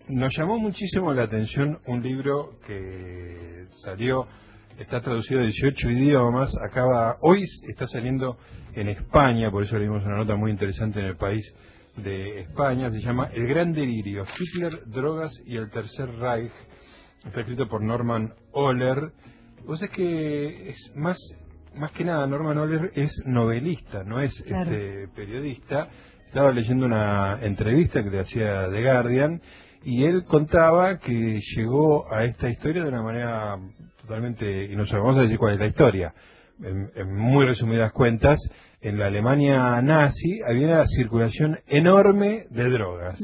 nos llamó muchísimo la atención un libro que salió, está traducido a 18 idiomas, hoy está saliendo en España, por eso leímos una nota muy interesante en El País de España, se llama El Gran Delirio, Hitler, Drogas y el Tercer Reich, está escrito por Norman Ohler. Vos sabés que es más que nada, Norman Ohler es novelista, no es claro. Periodista. Estaba leyendo una entrevista que le hacía The Guardian y él contaba que llegó a esta historia de una manera totalmente inusual. Vamos a decir cuál es la historia. En muy resumidas cuentas, en la Alemania nazi había una circulación enorme de drogas.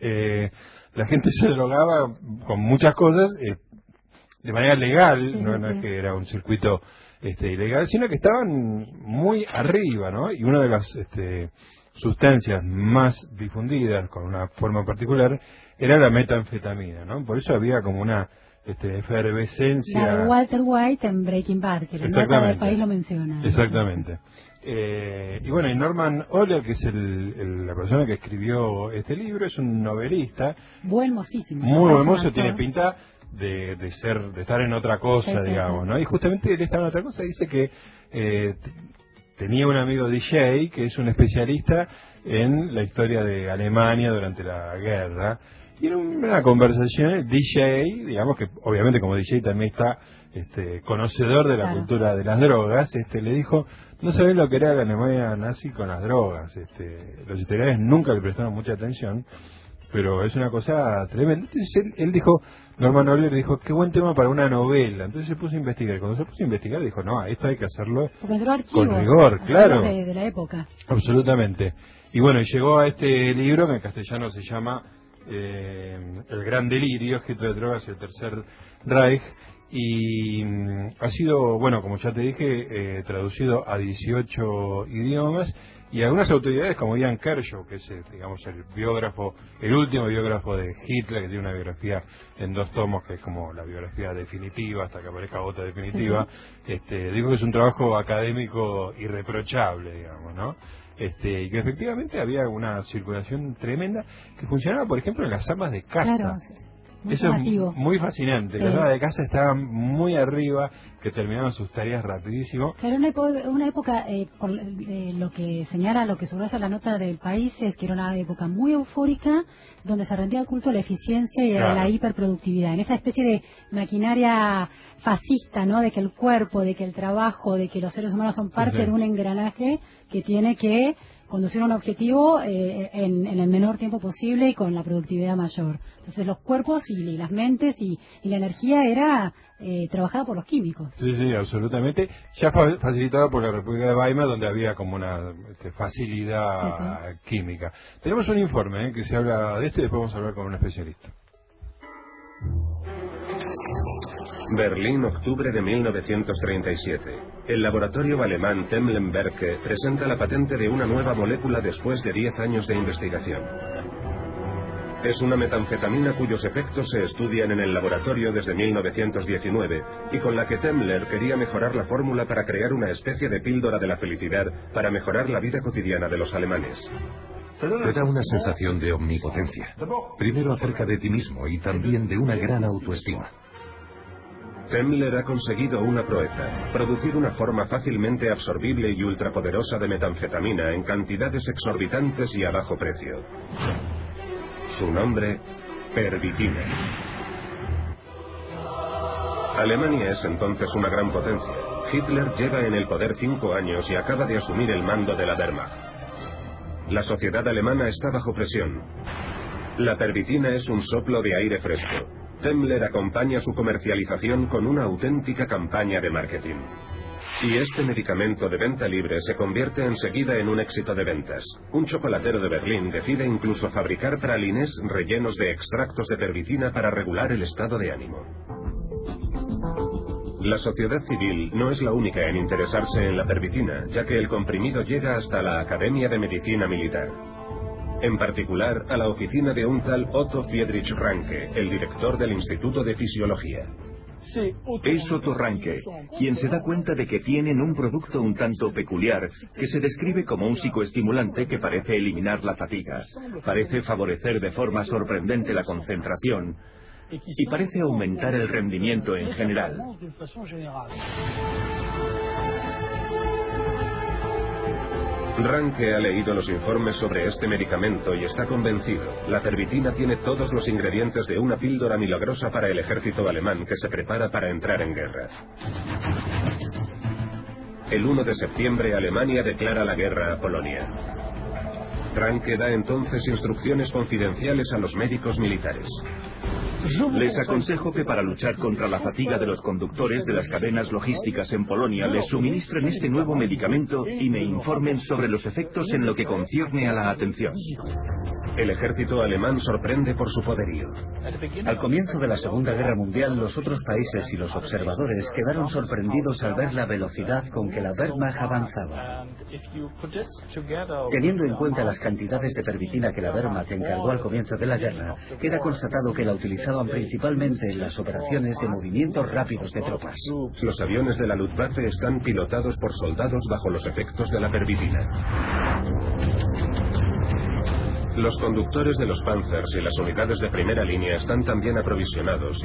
La gente se drogaba con muchas cosas de manera legal, no es que era un circuito ilegal, sino que estaban muy arriba, ¿no? Y una de las sustancias más difundidas con una forma particular era la metanfetamina, ¿no? Por eso había como una efervescencia. La de Walter White en Breaking Bad, que la nota del País lo menciona. Exactamente. Y bueno, y Norman Ohler, que es la persona que escribió este libro, es un novelista. Buen mocísimo. Muy buen mozo, tiene pinta de estar en otra cosa, digamos, ¿no? Y justamente él estaba en otra cosa, dice que tenía un amigo DJ que es un especialista en la historia de Alemania durante la guerra. Y en una conversación, el DJ, digamos que obviamente como DJ también está conocedor de la cultura de las drogas, le dijo, no saben lo que era la Alemania nazi con las drogas. Los historiadores nunca le prestaron mucha atención, pero es una cosa tremenda. Entonces él dijo, Norman Ohler dijo, qué buen tema para una novela. Entonces se puso a investigar. Cuando se puso a investigar dijo, no, esto hay que hacerlo con rigor, claro. De la época. Absolutamente. Y bueno, llegó a este libro que en castellano se llama El Gran Delirio, Hitler, Drogas y el Tercer Reich. Y ha sido, bueno, como ya te dije, traducido a 18 idiomas. Y algunas autoridades como Ian Kershaw, que es, digamos, el último biógrafo de Hitler, que tiene una biografía en 2 tomos, que es como la biografía definitiva, hasta que aparezca otra definitiva, dijo que es un trabajo académico irreprochable, digamos, ¿no? Y que efectivamente había una circulación tremenda que funcionaba, por ejemplo, en las amas de casa. Claro, eso llamativo. Es muy fascinante. Las amas de casa estaban muy arriba, que terminaban sus tareas rapidísimo. Claro, una época, por lo que señala, lo que subraya la nota del País, es que era una época muy eufórica, donde se rendía culto a la eficiencia y a la hiperproductividad. En esa especie de maquinaria fascista, ¿no? De que el cuerpo, de que el trabajo, de que los seres humanos son parte de un engranaje que tiene que conducir a un objetivo en el menor tiempo posible y con la productividad mayor. Entonces los cuerpos y las mentes y la energía era trabajada por los químicos. Sí, absolutamente. Ya facilitada por la República de Weimar, donde había como una facilidad química. Tenemos un informe que se habla de esto y después vamos a hablar con un especialista. Berlín, octubre de 1937. El laboratorio alemán Temlenwerke presenta la patente de una nueva molécula después de 10 años de investigación. Es una metanfetamina cuyos efectos se estudian en el laboratorio desde 1919 y con la que Temmler quería mejorar la fórmula para crear una especie de píldora de la felicidad para mejorar la vida cotidiana de los alemanes. Era una sensación de omnipotencia. Primero acerca de ti mismo y también de una gran autoestima. Temmler ha conseguido una proeza, producir una forma fácilmente absorbible y ultrapoderosa de metanfetamina en cantidades exorbitantes y a bajo precio. Su nombre, pervitina. Alemania es entonces una gran potencia. Hitler lleva en el poder 5 años y acaba de asumir el mando de la Wehrmacht. La sociedad alemana está bajo presión. La pervitina es un soplo de aire fresco. Temmler acompaña su comercialización con una auténtica campaña de marketing. Y este medicamento de venta libre se convierte enseguida en un éxito de ventas. Un chocolatero de Berlín decide incluso fabricar pralines rellenos de extractos de pervitina para regular el estado de ánimo. La sociedad civil no es la única en interesarse en la pervitina, ya que el comprimido llega hasta la Academia de Medicina Militar. En particular, a la oficina de un tal Otto Friedrich Ranke, el director del Instituto de Fisiología. Es Otto Ranke, quien se da cuenta de que tienen un producto un tanto peculiar, que se describe como un psicoestimulante que parece eliminar la fatiga, parece favorecer de forma sorprendente la concentración y parece aumentar el rendimiento en general. Ranke ha leído los informes sobre este medicamento y está convencido. La pervitina tiene todos los ingredientes de una píldora milagrosa para el ejército alemán que se prepara para entrar en guerra. El 1 de septiembre, Alemania declara la guerra a Polonia. Ranke da entonces instrucciones confidenciales a los médicos militares. Les aconsejo que para luchar contra la fatiga de los conductores de las cadenas logísticas en Polonia les suministren este nuevo medicamento y me informen sobre los efectos en lo que concierne a la atención. El ejército alemán sorprende por su poderío. Al comienzo de la Segunda Guerra Mundial, los otros países y los observadores quedaron sorprendidos al ver la velocidad con que la Wehrmacht avanzaba. Teniendo en cuenta las cantidades de pervitina que la Wehrmacht encargó al comienzo de la guerra, queda constatado que la utilizaban principalmente en las operaciones de movimientos rápidos de tropas. Los aviones de la Luftwaffe están pilotados por soldados bajo los efectos de la pervitina. Los conductores de los Panzers y las unidades de primera línea están también aprovisionados.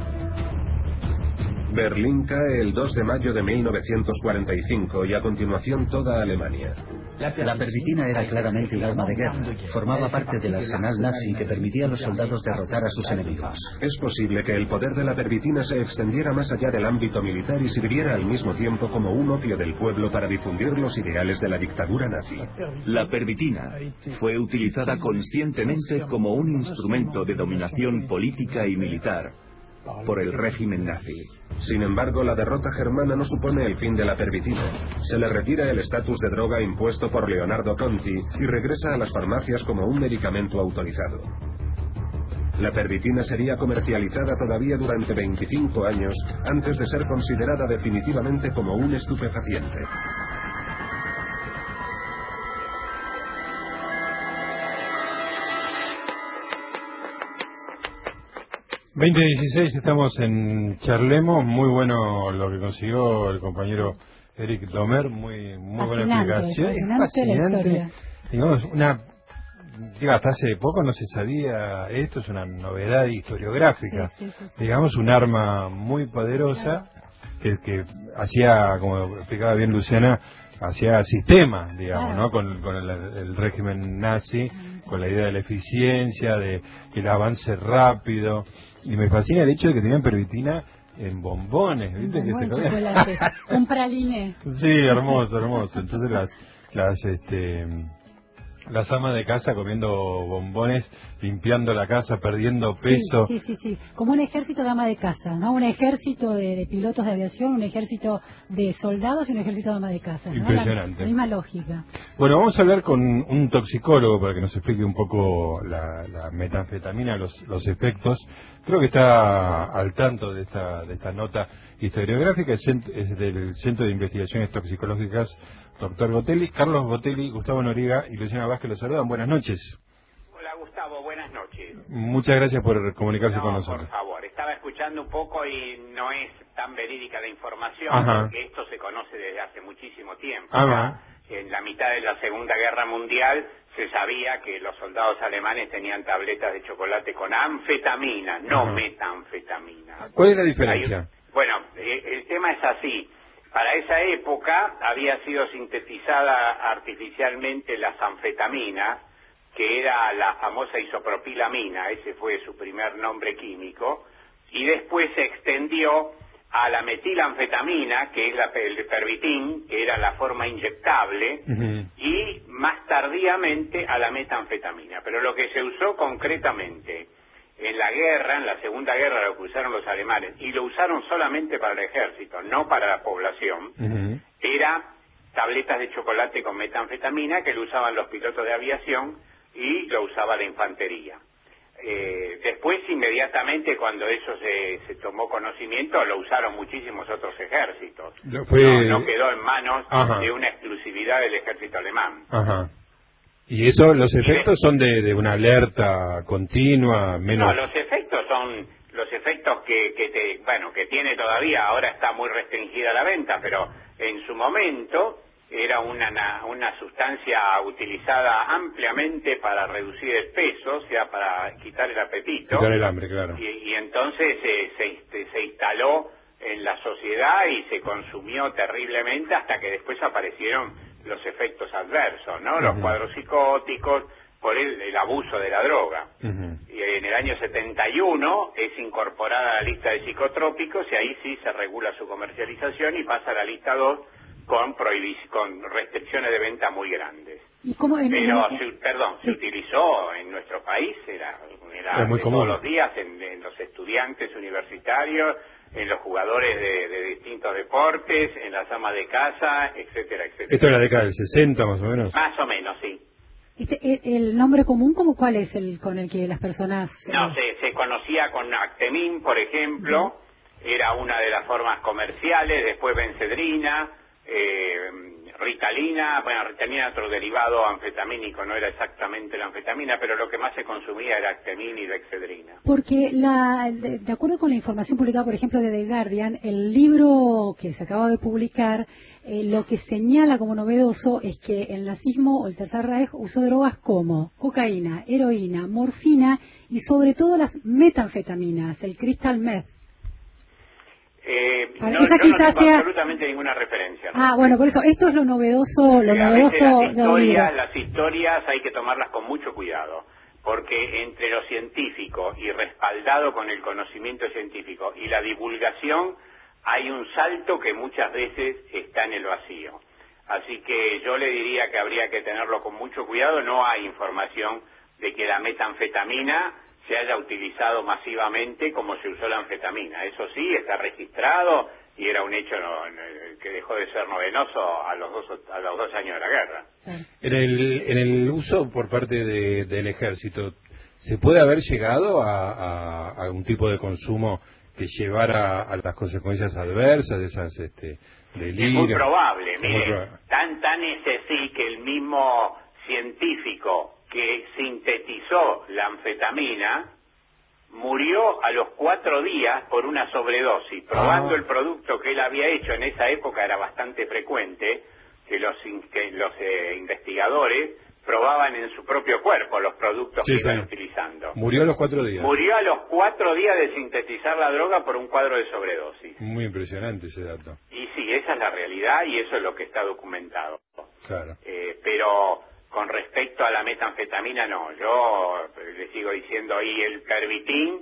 Berlín cae el 2 de mayo de 1945 y a continuación toda Alemania. La pervitina era claramente un arma de guerra. Formaba parte del arsenal nazi que permitía a los soldados derrotar a sus enemigos. Es posible que el poder de la pervitina se extendiera más allá del ámbito militar y sirviera al mismo tiempo como un opio del pueblo para difundir los ideales de la dictadura nazi. La pervitina fue utilizada conscientemente como un instrumento de dominación política y militar por el régimen nazi. Sin embargo, la derrota germana no supone el fin de la pervitina. Se le retira el estatus de droga impuesto por Leonardo Conti y regresa a las farmacias como un medicamento autorizado. La pervitina sería comercializada todavía durante 25 años antes de ser considerada definitivamente como un estupefaciente. ...2016, estamos en Charlemos, muy bueno lo que consiguió el compañero Eric Domer, muy buena explicación. Es fascinante, digamos, hasta hace poco no se sabía esto, es una novedad historiográfica, sí. Digamos, un arma muy poderosa que hacía, como explicaba bien Luciana, hacía sistema, digamos, ¿no? Con el régimen nazi, con la idea de la eficiencia, de el avance rápido. Y me fascina el hecho de que tenían pervitina en bombones, ¿viste? Que se chocolate, un praline. Sí, hermoso. Entonces las amas de casa comiendo bombones, limpiando la casa, perdiendo peso. Sí. Como un ejército de ama de casa, ¿no? Un ejército de pilotos de aviación, un ejército de soldados y un ejército de ama de casa, ¿no? Impresionante. La misma lógica. Bueno, vamos a hablar con un toxicólogo para que nos explique un poco la metanfetamina, los efectos. Creo que está al tanto de esta nota historiográfica, es del Centro de Investigaciones Toxicológicas, doctor Gotelli, Carlos Gotelli, Gustavo Noriega y Luciana Vázquez los saludan. Buenas noches. Hola Gustavo, buenas noches. Muchas gracias por comunicarse con nosotros. Por favor, estaba escuchando un poco y no es tan verídica la información, porque esto se conoce desde hace muchísimo tiempo. En la mitad de la Segunda Guerra Mundial se sabía que los soldados alemanes tenían tabletas de chocolate con anfetamina, no metanfetamina. ¿Cuál es la diferencia? Bueno, el tema es así. Para esa época había sido sintetizada artificialmente las anfetaminas, que era la famosa isopropilamina, ese fue su primer nombre químico, y después se extendió a la metilanfetamina, que es el pervitin, que era la forma inyectable, y más tardíamente a la metanfetamina. Pero lo que se usó concretamente en la guerra, en la Segunda Guerra, lo que usaron los alemanes, y lo usaron solamente para el ejército, no para la población, era tabletas de chocolate con metanfetamina, que lo usaban los pilotos de aviación y lo usaba la infantería. Después, inmediatamente, cuando eso se tomó conocimiento, lo usaron muchísimos otros ejércitos. No quedó en manos de una exclusividad del ejército alemán. ¿Y eso, los efectos son de una alerta continua, menos? No, los efectos efectos que tiene todavía. Ahora está muy restringida la venta, pero en su momento era una sustancia utilizada ampliamente para reducir el peso, o sea, para quitar el apetito. Quitar el hambre, claro. Y entonces se instaló en la sociedad y se consumió terriblemente hasta que después aparecieron los efectos adversos, ¿no? Los cuadros psicóticos por el abuso de la droga. Y en el año 71 es incorporada a la lista de psicotrópicos y ahí sí se regula su comercialización y pasa a la lista 2 con restricciones de venta muy grandes. ¿Y cómo se utilizó en nuestro país, era muy común. todos los días en los estudiantes universitarios, en los jugadores de distintos deportes, en las amas de casa, etcétera, etcétera. ¿Esto es la década del 60 más o menos? Más o menos, sí. ¿El nombre común cuál es el con el que las personas...? No, se conocía con Actemin, por ejemplo, era una de las formas comerciales, después Benzedrina, Ritalina, Ritalina era otro derivado anfetamínico, no era exactamente la anfetamina, pero lo que más se consumía era Actemin y Benzedrina. Porque de acuerdo con la información publicada, por ejemplo, de The Guardian, el libro que se acaba de publicar, lo que señala como novedoso es que el nazismo o el Tercer Reich usó drogas como cocaína, heroína, morfina y sobre todo las metanfetaminas, el crystal meth. Yo no tengo absolutamente ninguna referencia. ¿No? Bueno, por eso, esto es lo novedoso, las historias hay que tomarlas con mucho cuidado, porque entre lo científico y respaldado con el conocimiento científico y la divulgación hay un salto que muchas veces está en el vacío. Así que yo le diría que habría que tenerlo con mucho cuidado. No hay información de que la metanfetamina se haya utilizado masivamente como se usó la anfetamina. Eso sí, está registrado y era un hecho que dejó de ser novenoso a los 2 años de la guerra. En el uso por parte del ejército, ¿se puede haber llegado a un tipo de consumo que llevara a las consecuencias adversas de esas delirios? Es muy probable, mire, tan es así que el mismo científico que sintetizó la anfetamina murió a los 4 días por una sobredosis, probando el producto que él había hecho. En esa época era bastante frecuente que los investigadores probaban en su propio cuerpo los productos que iban utilizando. Murió a los 4 días. Murió a los 4 días de sintetizar la droga por un cuadro de sobredosis. Muy impresionante ese dato. Y sí, esa es la realidad y eso es lo que está documentado. Claro. Pero con respecto a la metanfetamina, no. Yo le sigo diciendo ahí el Pervitin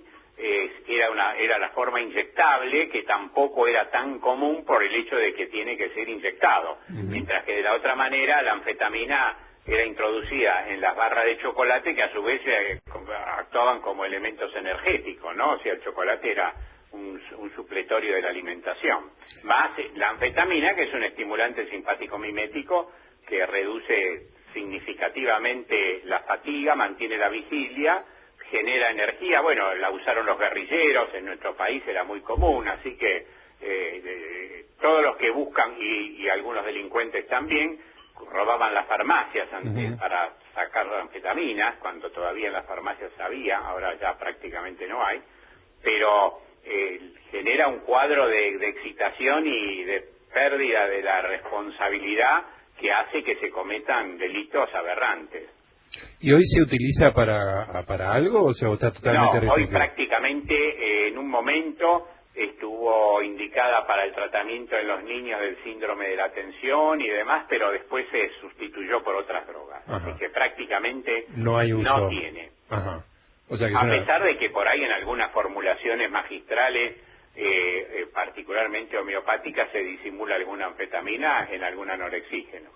era la forma inyectable, que tampoco era tan común por el hecho de que tiene que ser inyectado. Mientras que de la otra manera la anfetamina era introducida en las barras de chocolate que a su vez actuaban como elementos energéticos, ¿no? O sea, el chocolate era un supletorio de la alimentación. Más la anfetamina, que es un estimulante simpático mimético que reduce significativamente la fatiga, mantiene la vigilia, genera energía. Bueno, la usaron los guerrilleros, en nuestro país era muy común, así que todos los que buscan, y algunos delincuentes también, robaban las farmacias antes para sacar anfetaminas, cuando todavía en las farmacias había, ahora ya prácticamente no hay, pero genera un cuadro de excitación y de pérdida de la responsabilidad que hace que se cometan delitos aberrantes. ¿Y hoy se utiliza para algo o sea, está totalmente restringido? Hoy restringido? Prácticamente en un momento estuvo indicada para el tratamiento en los niños del síndrome de la tensión y demás, pero después se sustituyó por otras drogas. Así que prácticamente no hay uso. No tiene. O sea que a pesar de que por ahí en algunas formulaciones magistrales, particularmente homeopáticas, se disimula alguna anfetamina en algún anorexígeno.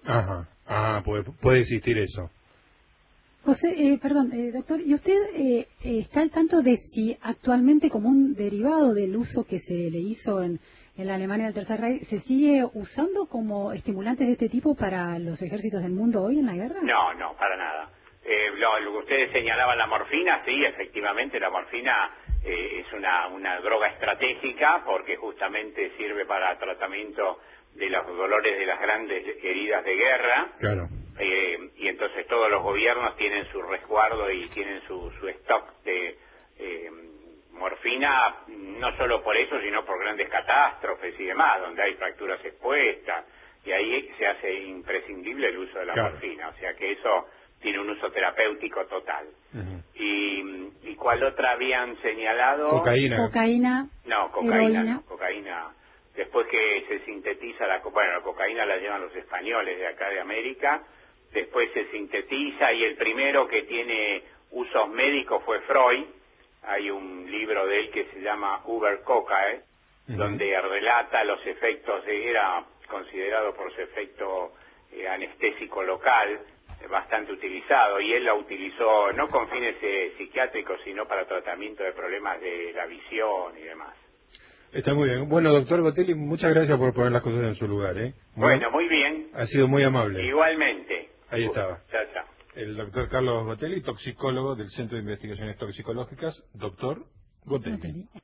Puede existir eso. José, doctor, ¿y usted está al tanto de si actualmente, como un derivado del uso que se le hizo en la Alemania del Tercer Reich, se sigue usando como estimulantes de este tipo para los ejércitos del mundo hoy en la guerra? No, para nada. Lo que ustedes señalaban, la morfina, sí, efectivamente, la morfina es una droga estratégica porque justamente sirve para tratamiento de los dolores de las grandes heridas de guerra. Claro. Y entonces todos los gobiernos tienen su resguardo y tienen su stock de morfina cocaína no solo por eso, sino por grandes catástrofes y demás, donde hay fracturas expuestas, y ahí se hace imprescindible el uso de la morfina, o sea que eso tiene un uso terapéutico total. ¿Y cuál otra habían señalado? Cocaína. No, cocaína no, cocaína. Después que se sintetiza la cocaína la llevan los españoles de acá de América, después se sintetiza y el primero que tiene usos médicos fue Freud. Hay un libro de él que se llama Über Cocae, donde relata los efectos, era considerado por su efecto anestésico local, bastante utilizado, y él la utilizó no con fines psiquiátricos, sino para tratamiento de problemas de la visión y demás. Está muy bien. Bueno, doctor Gotelli, muchas gracias por poner las cosas en su lugar, ¿eh? Bueno, muy bien. Ha sido muy amable. Igualmente. Ahí estaba. Chao, chao. El doctor Carlos Gotelli, toxicólogo del Centro de Investigaciones Toxicológicas. Doctor Gotelli.